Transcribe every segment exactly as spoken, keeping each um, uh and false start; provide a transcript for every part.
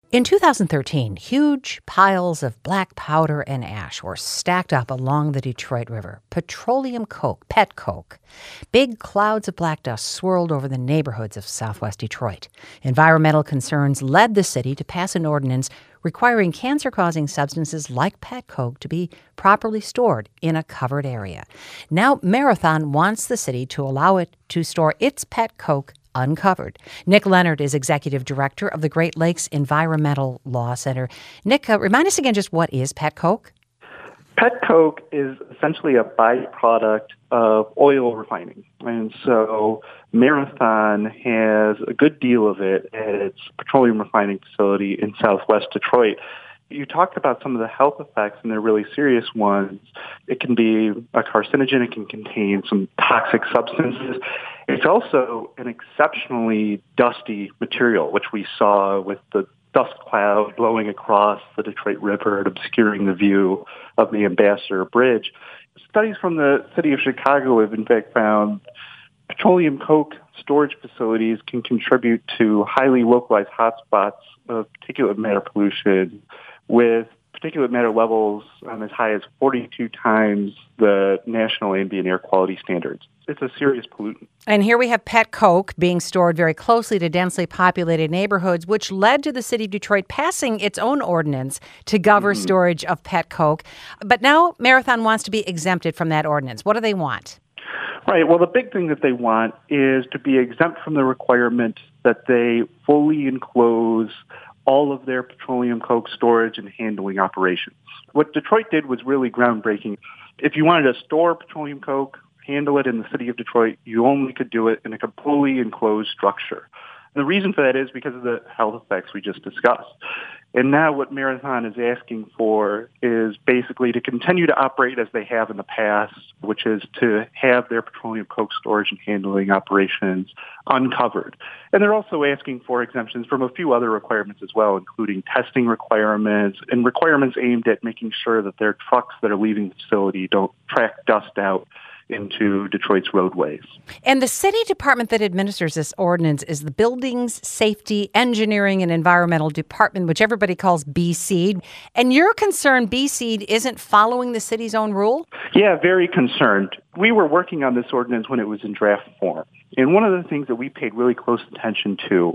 In two thousand thirteen, huge piles of black powder and ash were stacked up along the Detroit River. Petroleum coke, pet coke. Big clouds of black dust swirled over the neighborhoods of southwest Detroit. Environmental concerns led the city to pass an ordinance requiring cancer-causing substances like pet coke to be properly stored in a covered area. Now, Marathon wants the city to allow it to store its pet coke uncovered. Nick Leonard is executive director of the Great Lakes Environmental Law Center. Nick, uh, remind us again just what is pet coke? Pet coke is essentially a byproduct of oil refining. And so Marathon has a good deal of it at its petroleum refining facility in southwest Detroit. You talked about some of the health effects, and they're really serious ones. It can be a carcinogen. It can contain some toxic substances. It's also an exceptionally dusty material, which we saw with the dust cloud blowing across the Detroit River and obscuring the view of the Ambassador Bridge. Studies from the city of Chicago have in fact found petroleum coke storage facilities can contribute to highly localized hotspots of particulate matter pollution, with particulate matter levels um, as high as forty-two times the national ambient air quality standards. It's a serious pollutant. And here we have pet coke being stored very closely to densely populated neighborhoods, which led to the city of Detroit passing its own ordinance to govern mm-hmm. storage of pet coke. But now Marathon wants to be exempted from that ordinance. What do they want? Right. Well, the big thing that they want is to be exempt from the requirement that they fully enclose all of their petroleum coke storage and handling operations. What Detroit did was really groundbreaking. If you wanted to store petroleum coke, handle it in the city of Detroit, you only could do it in a completely enclosed structure. And the reason for that is because of the health effects we just discussed. And now what Marathon is asking for is basically to continue to operate as they have in the past, which is to have their petroleum coke storage and handling operations uncovered. And they're also asking for exemptions from a few other requirements as well, including testing requirements and requirements aimed at making sure that their trucks that are leaving the facility don't track dust out into Detroit's roadways. And the city department that administers this ordinance is the Buildings, Safety, Engineering, and Environmental Department, which everybody calls B C E D. And you're concerned B C E D isn't following the city's own rule? Yeah, very concerned. We were working on this ordinance when it was in draft form. And one of the things that we paid really close attention to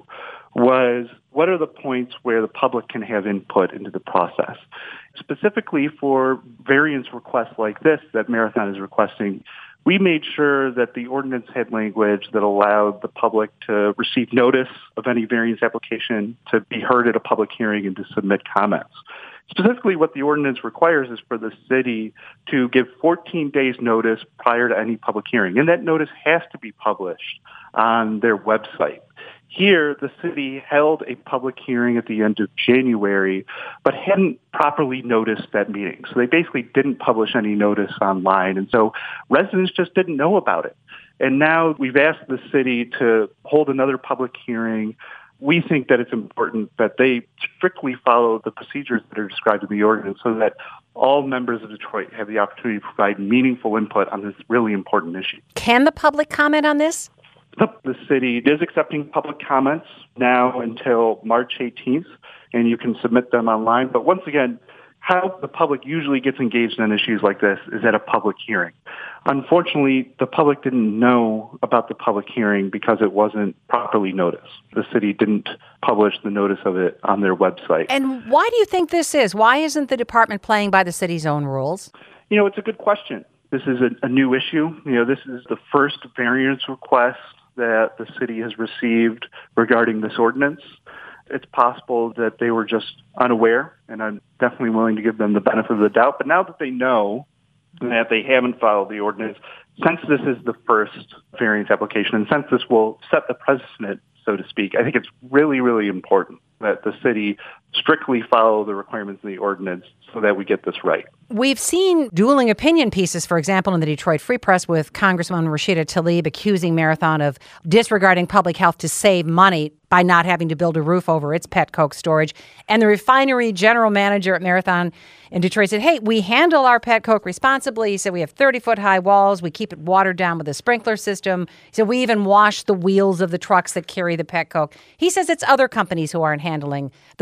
was what are the points where the public can have input into the process. Specifically for variance requests like this that Marathon is requesting, we made sure that the ordinance had language that allowed the public to receive notice of any variance application, to be heard at a public hearing, and to submit comments. Specifically, what the ordinance requires is for the city to give fourteen days notice prior to any public hearing, and that notice has to be published on their website. Here, the city held a public hearing at the end of January, but hadn't properly noticed that meeting. So they basically didn't publish any notice online. And so residents just didn't know about it. And now we've asked the city to hold another public hearing. We think that it's important that they strictly follow the procedures that are described in the ordinance so that all members of Detroit have the opportunity to provide meaningful input on this really important issue. Can the public comment on this? The city is accepting public comments now until March eighteenth, and you can submit them online. But once again, how the public usually gets engaged in issues like this is at a public hearing. Unfortunately, the public didn't know about the public hearing because it wasn't properly noticed. The city didn't publish the notice of it on their website. And why do you think this is? Why isn't the department playing by the city's own rules? You know, it's a good question. This is a, a new issue. You know, this is the first variance request that the city has received regarding this ordinance. It's possible that they were just unaware, and I'm definitely willing to give them the benefit of the doubt. But now that they know that they haven't followed the ordinance, since this is the first variance application, and since this will set the precedent, so to speak, I think it's really, really important that the city strictly follow the requirements of the ordinance so that we get this right. We've seen dueling opinion pieces, for example, in the Detroit Free Press with Congresswoman Rashida Tlaib accusing Marathon of disregarding public health to save money by not having to build a roof over its pet coke storage. And the refinery general manager at Marathon in Detroit said, hey, we handle our pet coke responsibly. He said we have thirty-foot high walls. We keep it watered down with a sprinkler system. He said we even wash the wheels of the trucks that carry the pet coke. He says it's other companies who aren't handling the bulk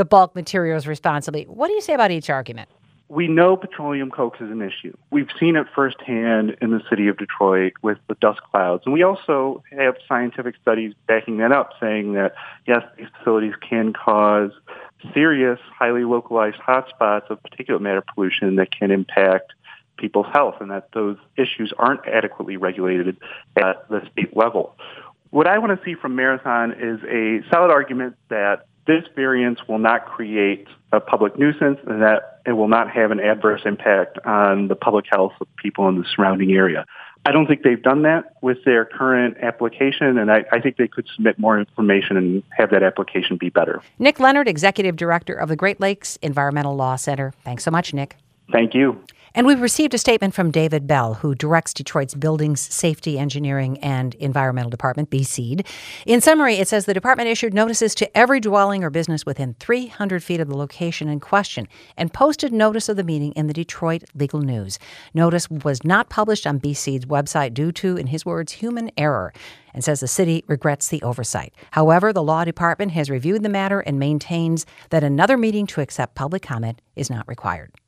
materials responsibly. What do you say about each argument? We know petroleum coke is an issue. We've seen it firsthand in the city of Detroit with the dust clouds. And we also have scientific studies backing that up, saying that, yes, these facilities can cause serious, highly localized hotspots of particulate matter pollution that can impact people's health, and that those issues aren't adequately regulated at the state level. What I want to see from Marathon is a solid argument that this variance will not create a public nuisance and that it will not have an adverse impact on the public health of people in the surrounding area. I don't think they've done that with their current application, and I, I think they could submit more information and have that application be better. Nick Leonard, Executive Director of the Great Lakes Environmental Law Center. Thanks so much, Nick. Thank you. And we've received a statement from David Bell, who directs Detroit's Buildings Safety Engineering and Environmental Department, B S E D. In summary, it says the department issued notices to every dwelling or business within three hundred feet of the location in question and posted notice of the meeting in the Detroit Legal News. Notice was not published on B S E D's website due to, in his words, human error, and says the city regrets the oversight. However, the law department has reviewed the matter and maintains that another meeting to accept public comment is not required.